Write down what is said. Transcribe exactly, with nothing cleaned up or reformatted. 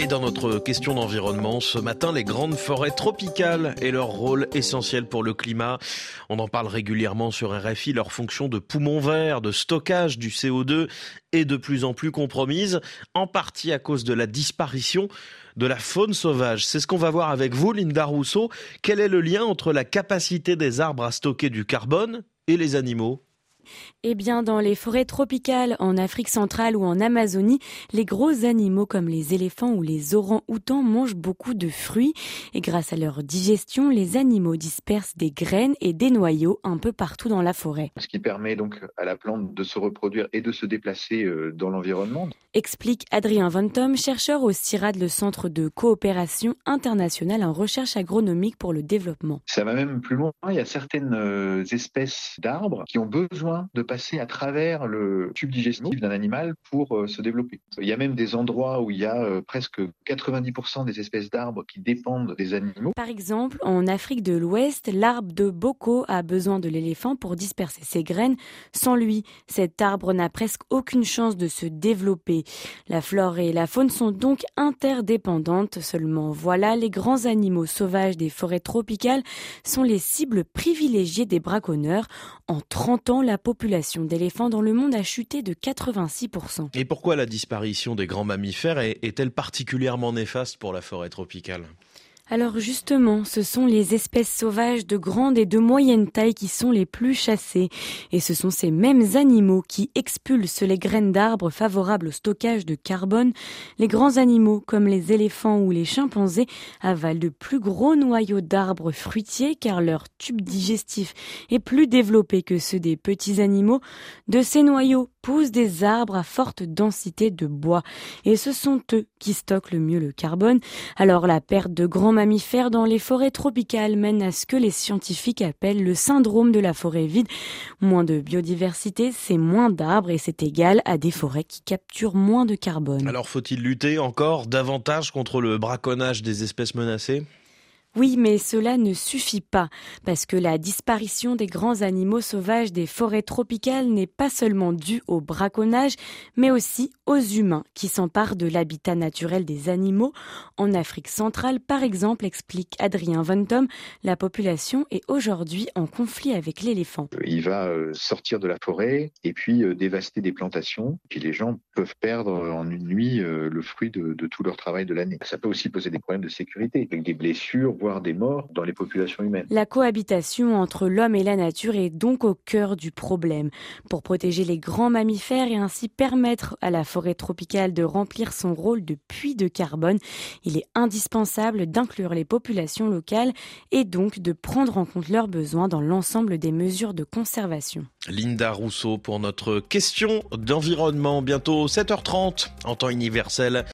dans notre question d'environnement, ce matin, les grandes forêts tropicales et leur rôle essentiel pour le climat. On en parle régulièrement sur R F I, leur fonction de poumon vert, de stockage du C O deux est de plus en plus compromise, en partie à cause de la disparition de la faune sauvage. C'est ce qu'on va voir avec vous, Linda Rousseau. Quel est le lien entre la capacité des arbres à stocker du carbone et les animaux ? Eh bien, dans les forêts tropicales, en Afrique centrale ou en Amazonie, les gros animaux comme les éléphants ou les orang-outans mangent beaucoup de fruits. Et grâce à leur digestion, les animaux dispersent des graines et des noyaux un peu partout dans la forêt. Ce qui permet donc à la plante de se reproduire et de se déplacer dans l'environnement. Explique Adrien Ventom, chercheur au CIRAD, le Centre de coopération internationale en recherche agronomique pour le développement. Ça va même plus loin. Il y a certaines espèces d'arbres qui ont besoin de passer à travers le tube digestif d'un animal pour euh, se développer. Il y a même des endroits où il y a euh, presque quatre-vingt-dix pour cent des espèces d'arbres qui dépendent des animaux. Par exemple, en Afrique de l'Ouest, l'arbre de Boko a besoin de l'éléphant pour disperser ses graines. Sans lui, cet arbre n'a presque aucune chance de se développer. La flore et la faune sont donc interdépendantes. Seulement voilà, les grands animaux sauvages des forêts tropicales sont les cibles privilégiées des braconneurs. En trente ans, la population d'éléphants dans le monde a chuté de quatre-vingt-six pour cent. Et pourquoi la disparition des grands mammifères est-elle particulièrement néfaste pour la forêt tropicale ? Alors justement, ce sont les espèces sauvages de grande et de moyenne taille qui sont les plus chassées. Et ce sont ces mêmes animaux qui expulsent les graines d'arbres favorables au stockage de carbone. Les grands animaux, comme les éléphants ou les chimpanzés, avalent de plus gros noyaux d'arbres fruitiers car leur tube digestif est plus développé que ceux des petits animaux. De ces noyaux poussent des arbres à forte densité de bois. Et ce sont eux qui stockent le mieux le carbone. Alors la perte de grands mammifères dans les forêts tropicales mène à ce que les scientifiques appellent le syndrome de la forêt vide. Moins de biodiversité, c'est moins d'arbres et c'est égal à des forêts qui capturent moins de carbone. Alors faut-il lutter encore davantage contre le braconnage des espèces menacées ? Oui, mais cela ne suffit pas, parce que la disparition des grands animaux sauvages des forêts tropicales n'est pas seulement due au braconnage, mais aussi aux humains qui s'emparent de l'habitat naturel des animaux. En Afrique centrale, par exemple, explique Adrien Ventom, la population est aujourd'hui en conflit avec l'éléphant. Il va sortir de la forêt et puis dévaster des plantations, puis les gens peuvent perdre en une nuit le fruit de, de tout leur travail de l'année. Ça peut aussi poser des problèmes de sécurité, avec des blessures, voire des morts dans les populations humaines. La cohabitation entre l'homme et la nature est donc au cœur du problème. Pour protéger les grands mammifères et ainsi permettre à la forêt tropicale de remplir son rôle de puits de carbone, il est indispensable d'inclure les populations locales et donc de prendre en compte leurs besoins dans l'ensemble des mesures de conservation. Linda Rousseau pour notre question d'environnement. Bientôt sept heures trente en temps universel.